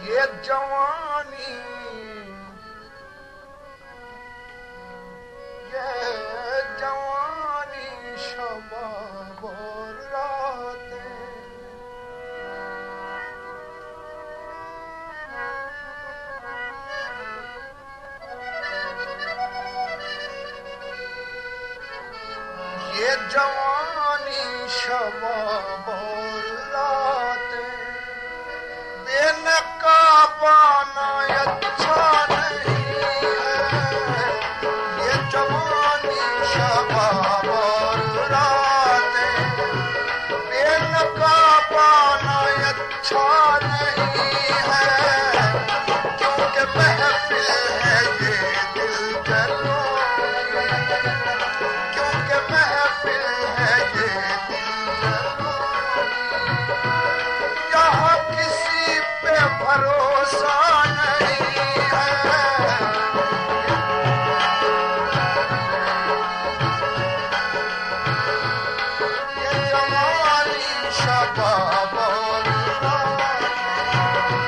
ये जवानी शबाब और रातें ये जवानी शबाब और रातें बेनकाबाना अच्छा नहीं है ये जवानी शबाब और रातें बेनकाबाना अच्छा नहीं है क्योंकि महफिल है ये दिल जलोनी क्योंकि महफिल है ये दिल जलोनी यहाँ किसी पे भरोसा नहीं है ये जवानी शबाब